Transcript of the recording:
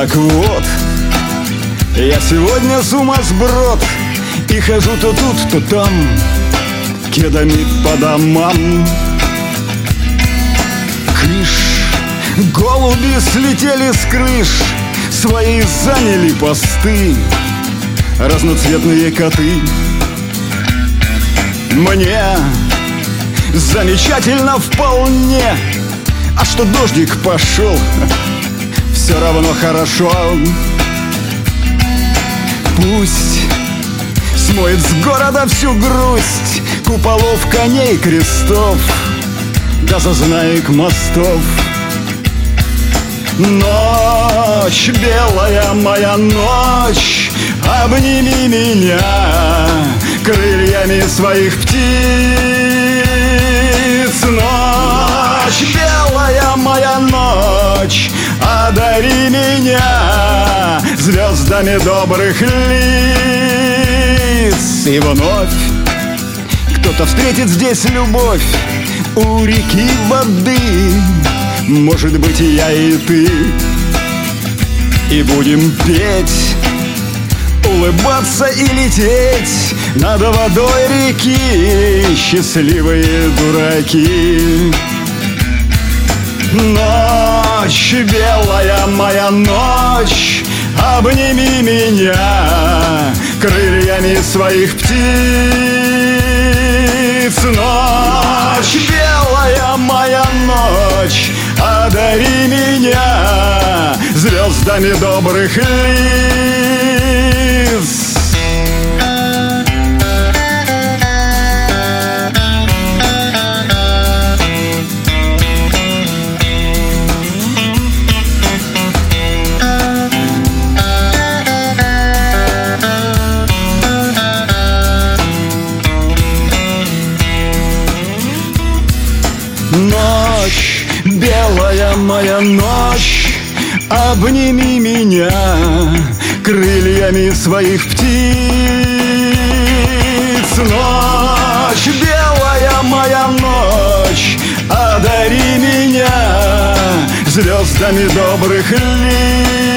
Так вот, я сегодня сумасброд, и хожу то тут, то там, кедами по домам. Кыш, голуби слетели с крыш, свои заняли посты, разноцветные коты. Мне замечательно вполне, а что дождик пошел, все равно хорошо. Пусть смоет с города всю грусть куполов, коней, крестов, до зазнаек мостов. Ночь, белая моя ночь, обними меня крыльями своих птиц. Ночь, белая моя ночь, одари меня звездами добрых лиц. И вновь кто-то встретит здесь любовь у реки воды, может быть, и я, и ты, и будем петь, улыбаться и лететь над водой реки, счастливые дураки. Ночь, белая моя ночь, обними меня крыльями своих птиц. Ночь, белая моя ночь, одари меня звездами добрых лиц. Ночь, белая моя ночь, обними меня крыльями своих птиц. Ночь, белая моя ночь, одари меня звездами добрых лиц.